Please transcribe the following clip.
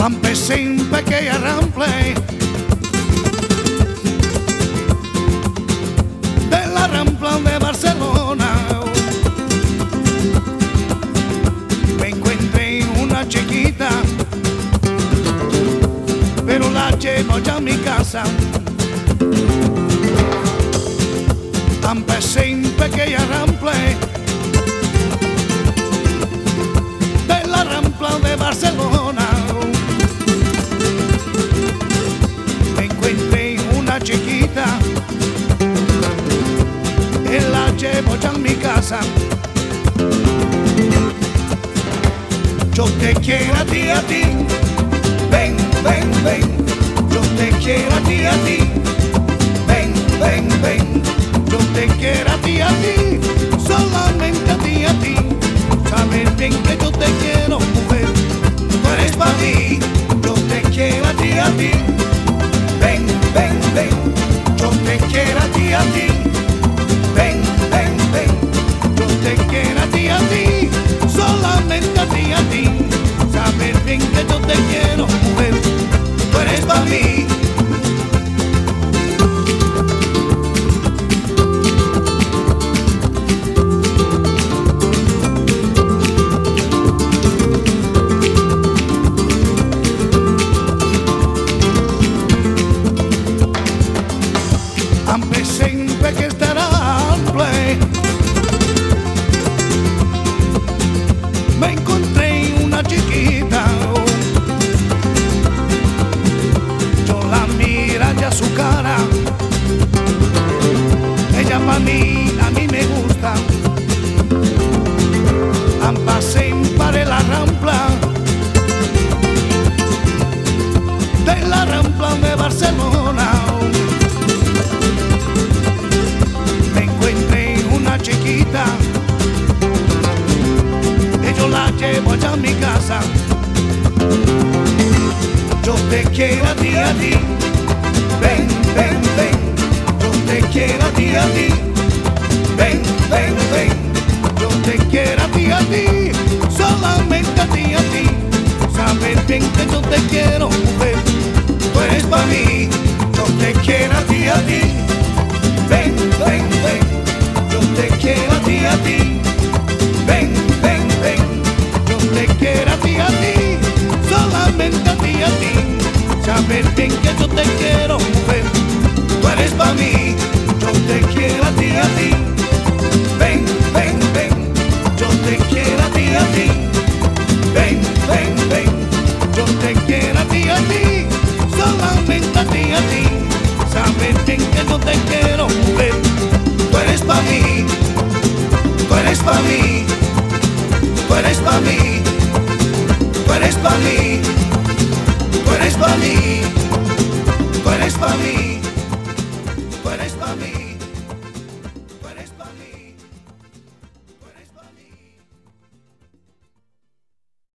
Empecé en pequeña rample de la Rampla de Barcelona. Me encontré una chiquita, pero la llevo ya a mi casa. Empecé en pequeña rample de la Rampla de Barcelona. Me encontré una chiquita y la llevo ya a mi casa. Yo te quiero a ti, ven, ven, ven. Yo te quiero a ti, ven, ven, ven. Yo te quiero a ti, solamente a ti. Sabes bien que yo te quiero, mujer, tú eres para mí. Yo te quiero a ti, ven, ven, ven. Yo te quiero a ti, ven, ven, ven. Yo te quiero a ti, solamente a ti. Sabes bien que yo te quiero, mujer, tú eres para mí. Empecé en pequeña rample, me encontré una chiquita. Yo la mira ya su cara, ella pa' mí, a mí me gusta. Empecé en para la Rampla de la Rampla de Barcelona. Chiquita, y yo la llevo allá a mi casa. Yo te quiero a ti, ven, ven, ven. Yo te quiero a ti, ven, ven, ven. Yo te quiero a ti, solamente a ti. Sabes bien que yo te quiero, mujer, tú eres para mí. Yo te quiero a ti, ven, ven, ven. Yo te quiero a ti, ven, ven, ven. Yo te quiero a ti, solamente a ti. Sabes bien que yo te quiero, mujer, tú eres para mí. Yo te quiero a ti, ven, ven, ven. Yo te quiero a ti, ven, ven, ven. Yo te quiero a ti, solamente a ti. Sabes bien que yo te quiero, mujer, tú eres para mí, tú eres para mí, tú eres para mí, tú eres para mí, tú eres para mí, tú eres para mí.